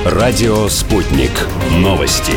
Радио «Спутник». Новости.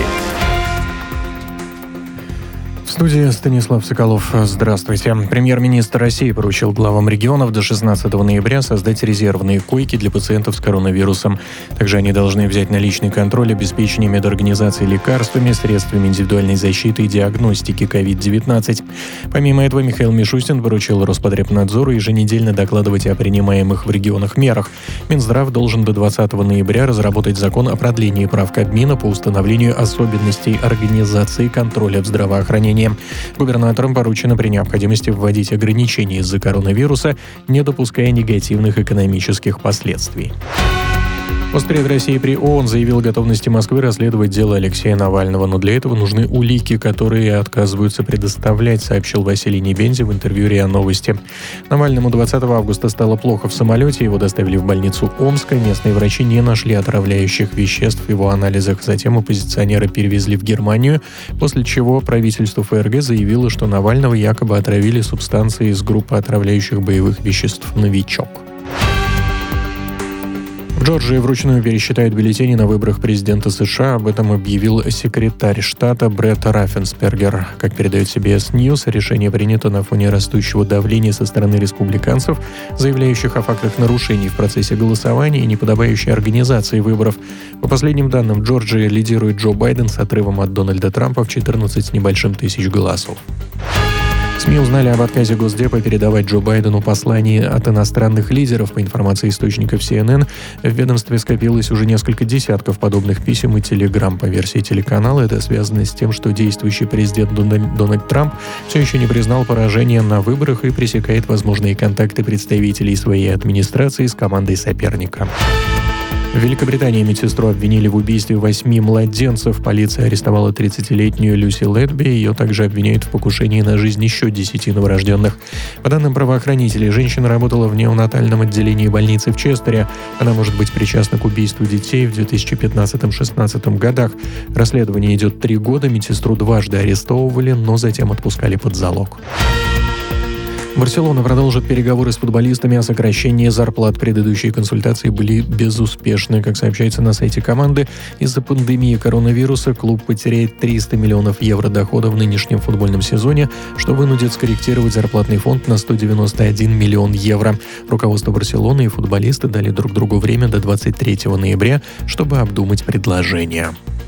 В студии Станислав Соколов. Здравствуйте. Премьер-министр России поручил главам регионов до 16 ноября создать резервные койки для пациентов с коронавирусом. Также они должны взять на личный контроль обеспечение медорганизации лекарствами, средствами индивидуальной защиты и диагностики COVID-19. Помимо этого, Михаил Мишустин поручил Роспотребнадзору еженедельно докладывать о принимаемых в регионах мерах. Минздрав должен до 20 ноября разработать закон о продлении прав Кабмина по установлению особенностей организации контроля в здравоохранении. Губернаторам поручено при необходимости вводить ограничения из-за коронавируса, не допуская негативных экономических последствий. Постпред России при ООН заявил о готовности Москвы расследовать дело Алексея Навального, но для этого нужны улики, которые отказываются предоставлять, сообщил Василий Небензи в интервью РИА Новости. Навальному 20 августа стало плохо в самолете, его доставили в больницу Омска. Местные врачи не нашли отравляющих веществ в его анализах. Затем оппозиционера перевезли в Германию, после чего правительство ФРГ заявило, что Навального якобы отравили субстанцией из группы отравляющих боевых веществ «Новичок». В Джорджии вручную пересчитают бюллетени на выборах президента США. Об этом объявил секретарь штата Бретт Раффенспергер. Как передает CBS News, решение принято на фоне растущего давления со стороны республиканцев, заявляющих о фактах нарушений в процессе голосования и неподобающей организации выборов. По последним данным, в Джорджии лидирует Джо Байден с отрывом от Дональда Трампа в 14 с небольшим тысяч голосов. СМИ узнали об отказе Госдепа передавать Джо Байдену послания от иностранных лидеров. По информации источников CNN, в ведомстве скопилось уже несколько десятков подобных писем и телеграмм. По версии телеканала, это связано с тем, что действующий президент Дональд Трамп все еще не признал поражение на выборах и пресекает возможные контакты представителей своей администрации с командой соперника. В Великобритании медсестру обвинили в убийстве 8 младенцев. Полиция арестовала 30-летнюю Люси Летби. Ее также обвиняют в покушении на жизнь еще 10 новорожденных. По данным правоохранителей, женщина работала в неонатальном отделении больницы в Честере. Она может быть причастна к убийству детей в 2015-16 годах. Расследование идет 3 года. Медсестру дважды арестовывали, но затем отпускали под залог. Барселона продолжит переговоры с футболистами о сокращении зарплат. Предыдущие консультации были безуспешны. Как сообщается на сайте команды, из-за пандемии коронавируса клуб потеряет 300 миллионов евро дохода в нынешнем футбольном сезоне, что вынудит скорректировать зарплатный фонд на 191 миллион евро. Руководство Барселоны и футболисты дали друг другу время до 23 ноября, чтобы обдумать предложение.